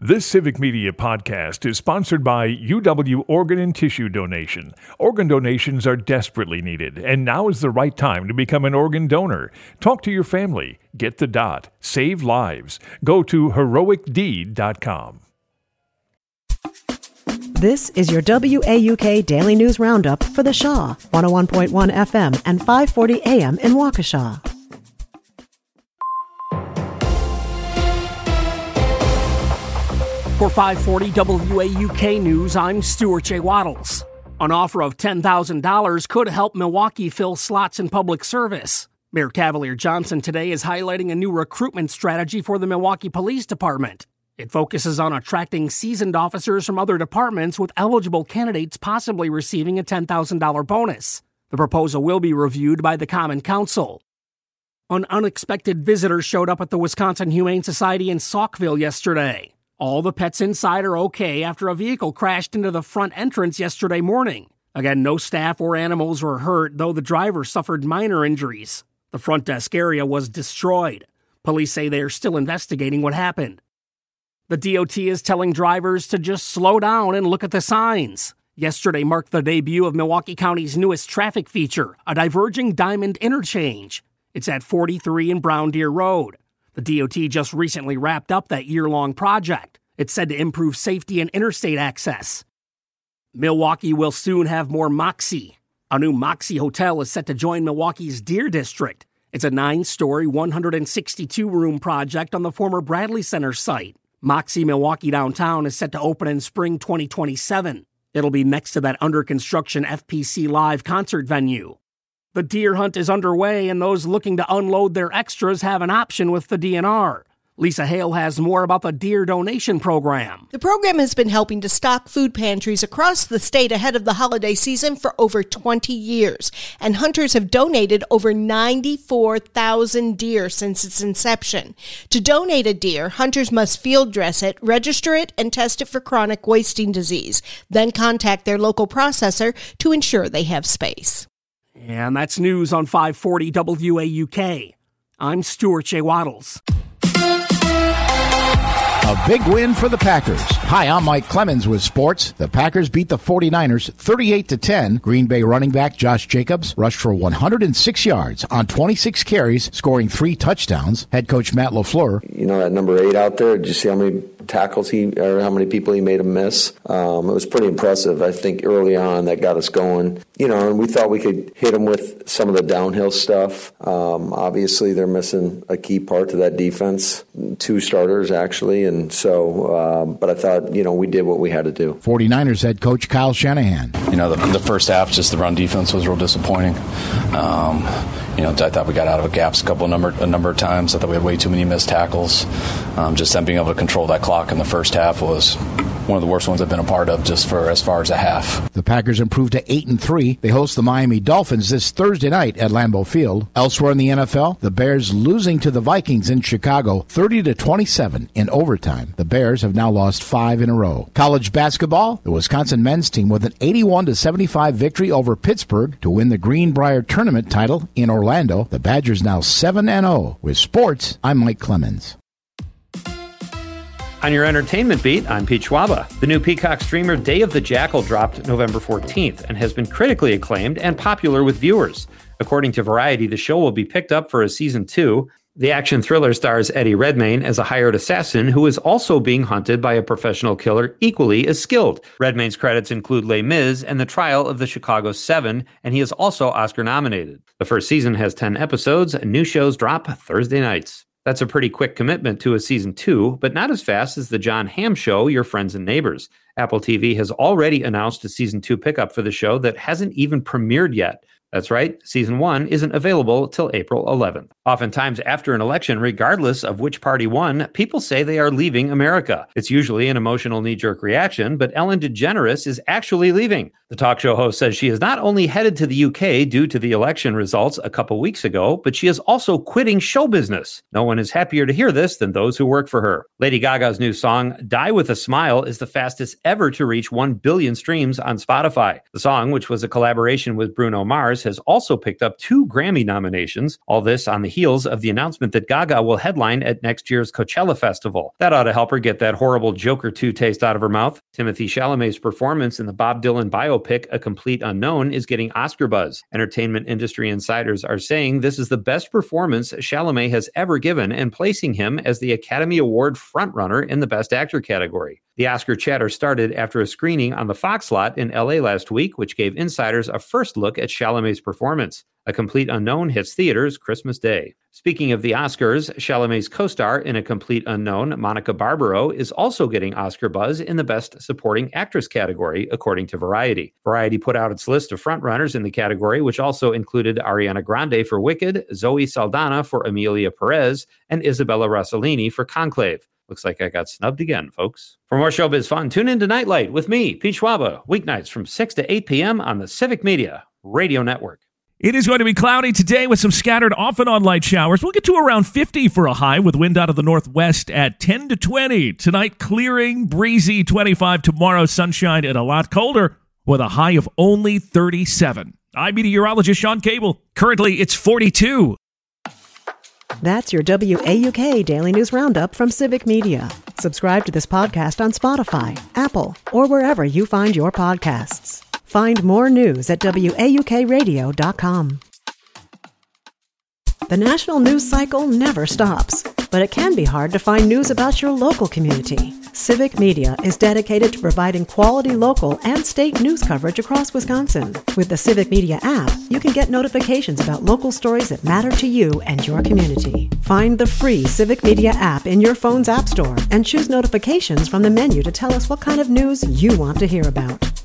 This Civic Media podcast is sponsored by UW Organ and Tissue Donation. Organ donations are desperately needed, and now is the right time to become an organ donor. Talk to your family. Get the dot. Save lives. Go to heroicdeed.com. This is your WAUK Daily News Roundup for the Shaw, 101.1 FM and 540 AM in Waukesha. For 540 WAUK News, I'm Stuart J. Waddles. An offer of $10,000 could help Milwaukee fill slots in public service. Mayor Cavalier Johnson today is highlighting a new recruitment strategy for the Milwaukee Police Department. It focuses on attracting seasoned officers from other departments, with eligible candidates possibly receiving a $10,000 bonus. The proposal will be reviewed by the Common Council. An unexpected visitor showed up at the Wisconsin Humane Society in Saukville yesterday. All the pets inside are okay after a vehicle crashed into the front entrance yesterday morning. Again, no staff or animals were hurt, though the driver suffered minor injuries. The front desk area was destroyed. Police say they are still investigating what happened. The DOT is telling drivers to just slow down and look at the signs. Yesterday marked the debut of Milwaukee County's newest traffic feature, a diverging diamond interchange. It's at 43 and Brown Deer Road. The DOT just recently wrapped up that year-long project. It's said to improve safety and interstate access. Milwaukee will soon have more Moxie. A new Moxie hotel is set to join Milwaukee's Deer District. It's a 9-story, 162-room project on the former Bradley Center site. Moxie Milwaukee Downtown is set to open in spring 2027. It'll be next to that under-construction FPC Live concert venue. The deer hunt is underway, and those looking to unload their extras have an option with the DNR. Lisa Hale has more about the deer donation program. The program has been helping to stock food pantries across the state ahead of the holiday season for over 20 years, and hunters have donated over 94,000 deer since its inception. To donate a deer, hunters must field dress it, register it, and test it for chronic wasting disease, then contact their local processor to ensure they have space. And that's news on 540 WAUK. I'm Stuart J. Waddles. A big win for the Packers. Hi, I'm Mike Clemens with sports. The Packers beat the 49ers 38-10. Green Bay running back Josh Jacobs rushed for 106 yards on 26 carries, scoring 3 touchdowns. Head coach Matt LaFleur. You know, that number 8 out there, did you see how many tackles how many people he made him miss? It was pretty impressive. I think early on that got us going. You know, and we thought we could hit him with some of the downhill stuff. Obviously, they're missing a key part to that defense. 2 starters, actually, and so, but I thought, you know, we did what we had to do. 49ers head coach Kyle Shanahan. You know, the first half, just the run defense was real disappointing. You know, I thought we got out of gaps a number of times. I thought we had way too many missed tackles. Just them being able to control that clock in the first half was one of the worst ones I've been a part of, just for as far as a half. The Packers improved to 8-3. They host the Miami Dolphins this Thursday night at Lambeau Field. Elsewhere in the NFL, the Bears losing to the Vikings in Chicago 30-27 in overtime. The Bears have now lost 5 in a row. College basketball, the Wisconsin men's team with an 81-75 victory over Pittsburgh to win the Greenbrier Tournament title in Orlando. The Badgers now 7-0. With sports, I'm Mike Clemens. On your entertainment beat, I'm Pete Schwaba. The new Peacock streamer Day of the Jackal dropped November 14th and has been critically acclaimed and popular with viewers. According to Variety, the show will be picked up for a season 2. The action thriller stars Eddie Redmayne as a hired assassin who is also being hunted by a professional killer equally as skilled. Redmayne's credits include Les Mis and The Trial of the Chicago 7, and he is also Oscar nominated. The first season has 10 episodes, and new shows drop Thursday nights. That's a pretty quick commitment to a season 2, but not as fast as the Jon Hamm Show, Your Friends and Neighbors. Apple TV has already announced a season 2 pickup for the show that hasn't even premiered yet. That's right, season 1 isn't available till April 11th. Oftentimes after an election, regardless of which party won, people say they are leaving America. It's usually an emotional knee-jerk reaction, but Ellen DeGeneres is actually leaving. The talk show host says she is not only headed to the UK due to the election results a couple weeks ago, but she is also quitting show business. No one is happier to hear this than those who work for her. Lady Gaga's new song, Die With a Smile, is the fastest ever to reach 1 billion streams on Spotify. The song, which was a collaboration with Bruno Mars, has also picked up 2 Grammy nominations. All this on the heels of the announcement that Gaga will headline at next year's Coachella Festival. That ought to help her get that horrible Joker 2 taste out of her mouth. Timothée Chalamet's performance in the Bob Dylan biopic A Complete Unknown is getting Oscar buzz. Entertainment industry insiders are saying this is the best performance Chalamet has ever given and placing him as the Academy Award frontrunner in the Best Actor category. The Oscar chatter started after a screening on the Fox lot in LA last week, which gave insiders a first look at Chalamet's performance. A Complete Unknown hits theaters Christmas Day. Speaking of the Oscars, Chalamet's co-star in A Complete Unknown, Monica Barbaro, is also getting Oscar buzz in the Best Supporting Actress category, according to Variety. Variety put out its list of frontrunners in the category, which also included Ariana Grande for Wicked, Zoe Saldana for Emilia Perez, and Isabella Rossellini for Conclave. Looks like I got snubbed again, folks. For more showbiz fun, tune in to Nightlight with me, Pete Schwaba, weeknights from 6 to 8 p.m. on the Civic Media Radio Network. It is going to be cloudy today with some scattered off and on light showers. We'll get to around 50 for a high with wind out of the northwest at 10 to 20. Tonight, clearing, breezy, 25. Tomorrow, sunshine and a lot colder with a high of only 37. I'm meteorologist Sean Cable. Currently, it's 42. That's your WAUK Daily News Roundup from Civic Media. Subscribe to this podcast on Spotify, Apple, or wherever you find your podcasts. Find more news at WAUKradio.com. The national news cycle never stops, but it can be hard to find news about your local community. Civic Media is dedicated to providing quality local and state news coverage across Wisconsin. With the Civic Media app, you can get notifications about local stories that matter to you and your community. Find the free Civic Media app in your phone's app store and choose notifications from the menu to tell us what kind of news you want to hear about.